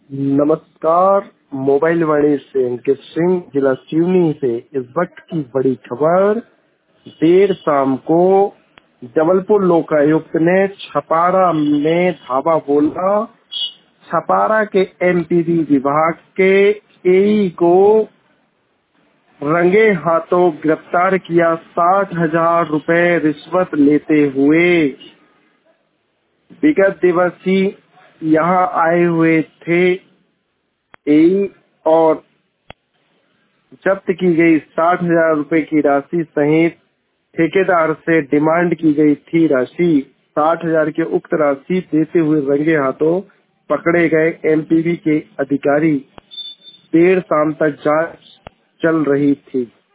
नमस्कार। मोबाइल वाणी से अंकित सिंह, जिला सिवनी से इस वक्त की बड़ी खबर। देर शाम को जबलपुर लोकायुक्त ने छपारा में धावा बोला। छपारा के एमपीडी विभाग के एई को रंगे हाथों गिरफ्तार किया 60,000 रुपए रिश्वत लेते हुए। विगत दिवस ही यहाँ आए हुए थे एई और जब्त की गई 60,000 रुपए की राशि सहित ठेकेदार से डिमांड की गई थी राशि। 60,000 की उक्त राशि देते हुए रंगे हाथों पकड़े गए एमपीवी के अधिकारी। देर शाम तक जांच चल रही थी।